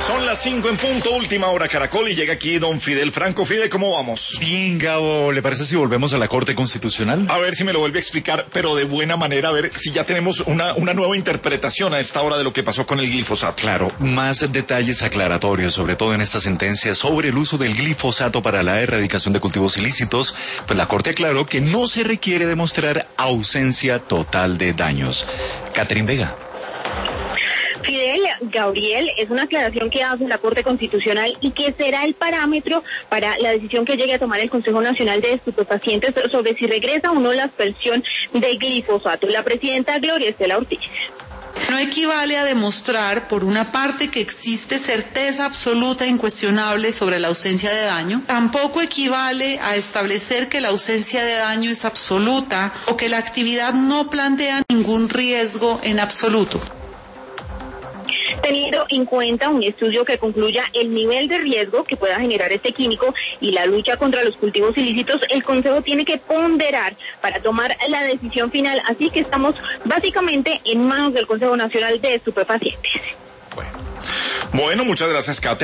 Son las 5 en punto, última hora Caracol, y llega aquí don Fidel Franco. Fidel, ¿cómo vamos? Bien, Gabo, ¿le parece si volvemos a la Corte Constitucional? A ver si me lo vuelve a explicar, pero de buena manera, a ver si ya tenemos una nueva interpretación a esta hora de lo que pasó con el glifosato. Claro, más detalles aclaratorios, sobre todo en esta sentencia sobre el uso del glifosato para la erradicación de cultivos ilícitos, pues la Corte aclaró que no se requiere demostrar ausencia total de daños. Catherine Vega. Fidel, Gabriel, es una aclaración que hace la Corte Constitucional y que será el parámetro para la decisión que llegue a tomar el Consejo Nacional de Estupefacientes sobre si regresa o no la aspersión de glifosato. La presidenta Gloria Estela Ortiz. No equivale a demostrar, por una parte, que existe certeza absoluta e incuestionable sobre la ausencia de daño. Tampoco equivale a establecer que la ausencia de daño es absoluta o que la actividad no plantea ningún riesgo en absoluto. Teniendo en cuenta un estudio que concluya el nivel de riesgo que pueda generar este químico y la lucha contra los cultivos ilícitos, el Consejo tiene que ponderar para tomar la decisión final. Así que estamos básicamente en manos del Consejo Nacional de Estupefacientes. Bueno, muchas gracias, Catherine.